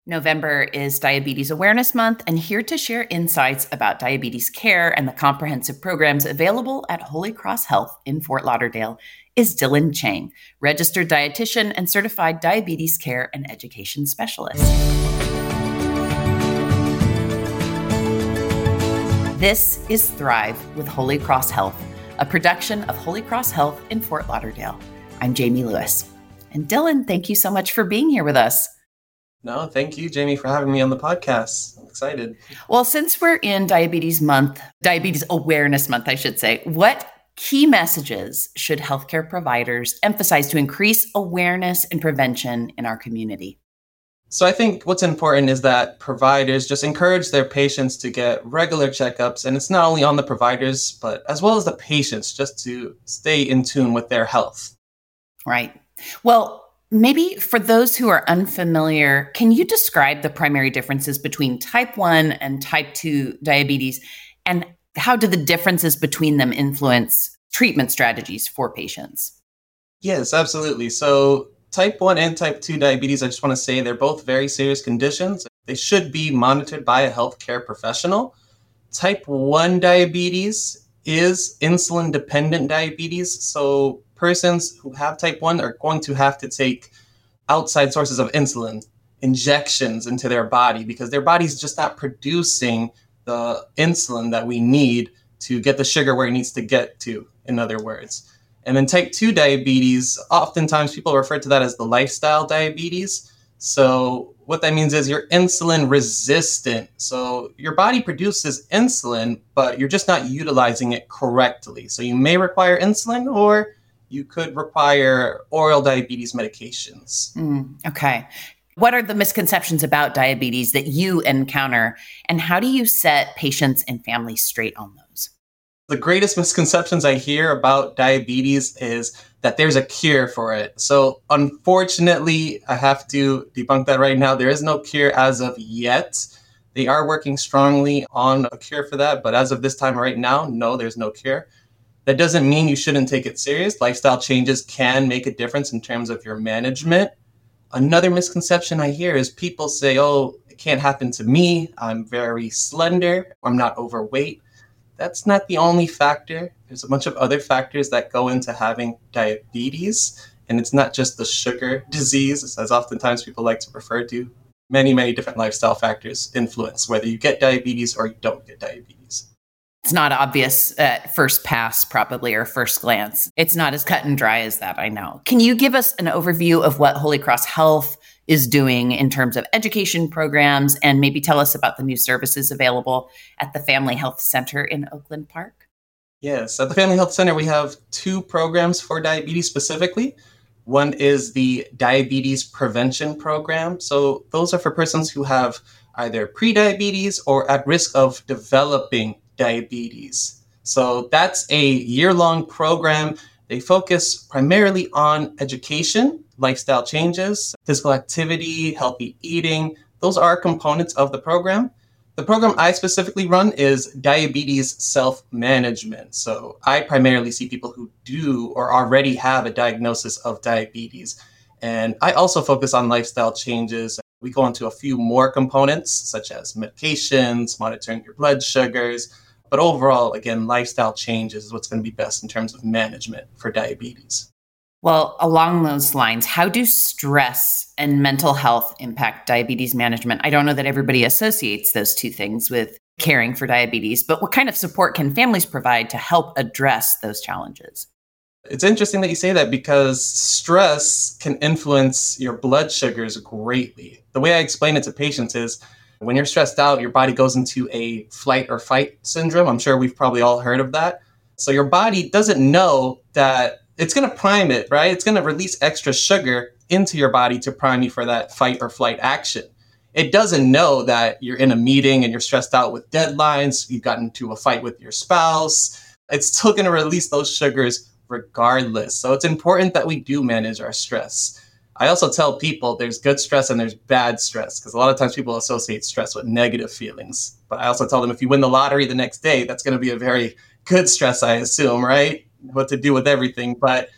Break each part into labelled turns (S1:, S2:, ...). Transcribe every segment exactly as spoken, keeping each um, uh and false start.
S1: November is Diabetes Awareness Month, and here to share insights about diabetes care and the comprehensive programs available at Holy Cross Health in Fort Lauderdale is Dylan Chang, registered dietitian and certified diabetes care and education specialist. This is Thrive with Holy Cross Health, a production of Holy Cross Health in Fort Lauderdale. I'm Jamie Lewis. And Dylan, thank you so much for being here with us.
S2: No, thank you, Jamie, for having me on the podcast. I'm excited.
S1: Well, since we're in Diabetes Month, Diabetes Awareness Month, I should say, what key messages should healthcare providers emphasize to increase awareness and prevention in our community?
S2: So I think what's important is that providers just encourage their patients to get regular checkups. And it's not only on the providers, but as well as the patients, just to stay in tune with their health.
S1: Right. Well, maybe for those who are unfamiliar, can you describe the primary differences between type one and type two diabetes, and how do the differences between them influence treatment strategies for patients?
S2: Yes, absolutely. So type one and type two diabetes, I just want to say they're both very serious conditions. They should be monitored by a healthcare professional. Type one diabetes is insulin-dependent diabetes. So persons who have type one are going to have to take outside sources of insulin, injections into their body, because their body's just not producing the insulin that we need to get the sugar where it needs to get to, in other words. And then type two diabetes, oftentimes people refer to that as the lifestyle diabetes. So what that means is you're insulin resistant. So your body produces insulin, but you're just not utilizing it correctly. So you may require insulin, or you could require oral diabetes medications.
S1: Mm, okay. What are the misconceptions about diabetes that you encounter, and how do you set patients and families straight on those?
S2: The greatest misconceptions I hear about diabetes is that there's a cure for it. So unfortunately, I have to debunk that right now. There is no cure as of yet. They are working strongly on a cure for that, but as of this time right now, no, there's no cure. That doesn't mean you shouldn't take it serious. Lifestyle changes can make a difference in terms of your management. Another misconception I hear is people say, oh, it can't happen to me. I'm very slender. I'm not overweight. That's not the only factor. There's a bunch of other factors that go into having diabetes. And it's not just the sugar disease, as oftentimes people like to refer to. Many, many different lifestyle factors influence whether you get diabetes or you don't get diabetes.
S1: It's not obvious at first pass, probably, or first glance. It's not as cut and dry as that, I know. Can you give us an overview of what Holy Cross Health is doing in terms of education programs, and maybe tell us about the new services available at the Family Health Center in Oakland Park?
S2: Yes, at the Family Health Center, we have two programs for diabetes specifically. One is the Diabetes Prevention Program. So those are for persons who have either prediabetes or at risk of developing diabetes. So that's a year-long program. They focus primarily on education, lifestyle changes, physical activity, healthy eating. Those are components of the program. The program I specifically run is diabetes self-management. So I primarily see people who do or already have a diagnosis of diabetes. And I also focus on lifestyle changes. We go into a few more components, such as medications, monitoring your blood sugars. But overall, again, lifestyle changes is what's going to be best in terms of management for diabetes.
S1: Well, along those lines, how do stress and mental health impact diabetes management? I don't know that everybody associates those two things with caring for diabetes, but what kind of support can families provide to help address those challenges?
S2: It's interesting that you say that, because stress can influence your blood sugars greatly. The way I explain it to patients is, when you're stressed out, your body goes into a flight or fight syndrome. I'm sure we've probably all heard of that. So your body doesn't know that it's going to prime it, right? It's going to release extra sugar into your body to prime you for that fight or flight action. It doesn't know that you're in a meeting and you're stressed out with deadlines. You've gotten into a fight with your spouse. It's still going to release those sugars regardless. So it's important that we do manage our stress. I also tell people there's good stress and there's bad stress, because a lot of times people associate stress with negative feelings. But I also tell them if you win the lottery the next day, that's going to be a very good stress, I assume, right? What to do with everything. But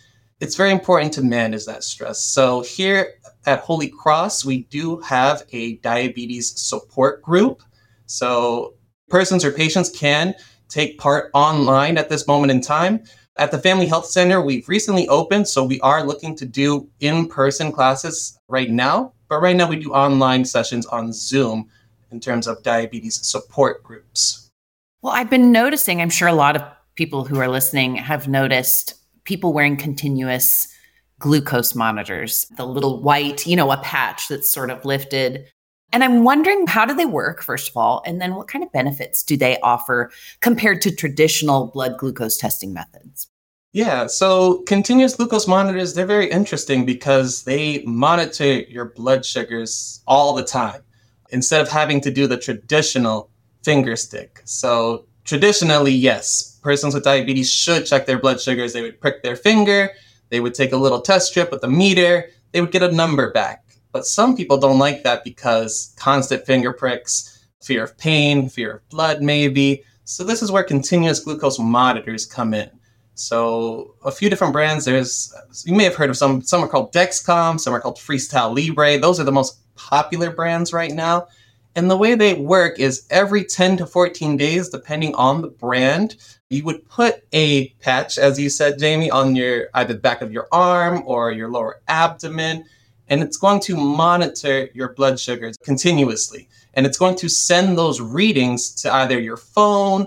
S2: it's very important to manage that stress. So here at Holy Cross, we do have a diabetes support group. So persons or patients can take part online at this moment in time. At the Family Health Center, we've recently opened, so we are looking to do in-person classes right now. But right now we do online sessions on Zoom in terms of diabetes support groups.
S1: Well, I've been noticing, I'm sure a lot of people who are listening have noticed people wearing continuous glucose monitors, the little white, you know, a patch that's sort of lifted. And I'm wondering, how do they work, first of all? And then what kind of benefits do they offer compared to traditional blood glucose testing methods?
S2: Yeah, so continuous glucose monitors, they're very interesting because they monitor your blood sugars all the time instead of having to do the traditional finger stick. So traditionally, yes, persons with diabetes should check their blood sugars. They would prick their finger, they would take a little test strip with a meter, they would get a number back. But some people don't like that because constant finger pricks, fear of pain, fear of blood maybe. So this is where continuous glucose monitors come in. So a few different brands, there's, you may have heard of some, some are called Dexcom, some are called Freestyle Libre. Those are the most popular brands right now. And the way they work is every ten to fourteen days, depending on the brand, you would put a patch, as you said, Jamie, on your either the back of your arm or your lower abdomen. And it's going to monitor your blood sugars continuously. And it's going to send those readings to either your phone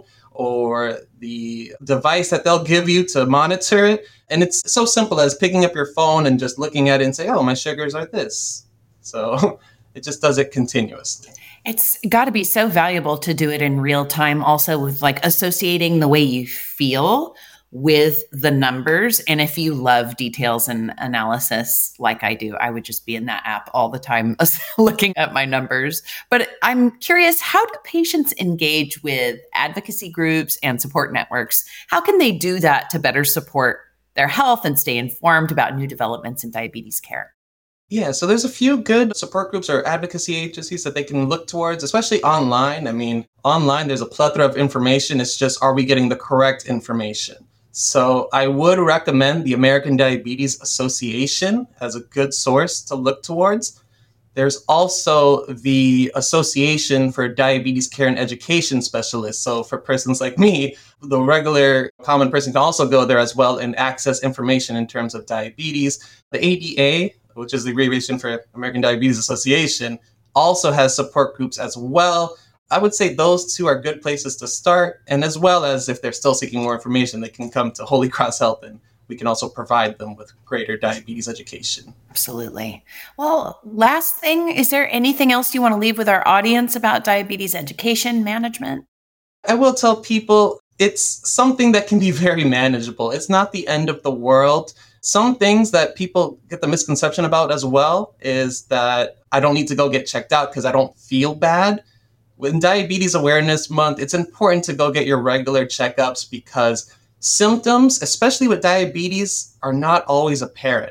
S2: or the device that they'll give you to monitor it. And it's so simple as picking up your phone and just looking at it and say, oh, my sugars are this. So it just does it continuously.
S1: It's got to be so valuable to do it in real time, also with like associating the way you feel with the numbers. And if you love details and analysis like I do, I would just be in that app all the time looking at my numbers. But I'm curious, how do patients engage with advocacy groups and support networks? How can they do that to better support their health and stay informed about new developments in diabetes care?
S2: Yeah, so there's a few good support groups or advocacy agencies that they can look towards, especially online. I mean, online, there's a plethora of information. It's just, are we getting the correct information? So I would recommend the American Diabetes Association as a good source to look towards. There's also the Association for Diabetes Care and Education Specialists. So for persons like me, the regular common person can also go there as well and access information in terms of diabetes. The A D A, which is the abbreviation for American Diabetes Association, also has support groups as well. I would say those two are good places to start. And as well as if they're still seeking more information, they can come to Holy Cross Health and we can also provide them with greater diabetes education.
S1: Absolutely. Well, last thing, is there anything else you want to leave with our audience about diabetes education management?
S2: I will tell people it's something that can be very manageable. It's not the end of the world. Some things that people get the misconception about as well is that I don't need to go get checked out because I don't feel bad. In Diabetes Awareness Month, it's important to go get your regular checkups because symptoms, especially with diabetes, are not always apparent.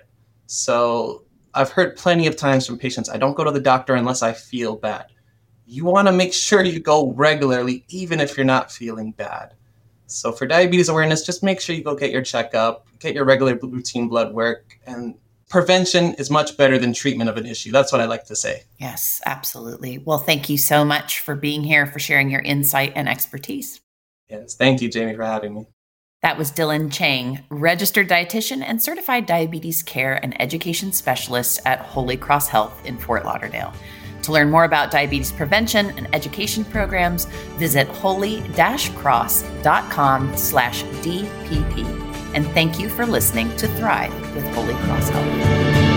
S2: So I've heard plenty of times from patients, I don't go to the doctor unless I feel bad. You want to make sure you go regularly, even if you're not feeling bad. So for diabetes awareness, just make sure you go get your checkup, get your regular routine blood work, and prevention is much better than treatment of an issue. That's what I like to say.
S1: Yes, absolutely. Well, thank you so much for being here, for sharing your insight and expertise.
S2: Yes, thank you, Jamie, for having me.
S1: That was Dylan Chang, registered dietitian and certified diabetes care and education specialist at Holy Cross Health in Fort Lauderdale. To learn more about diabetes prevention and education programs, visit holy-cross.com slash DPP. And thank you for listening to Thrive with Holy Cross Health.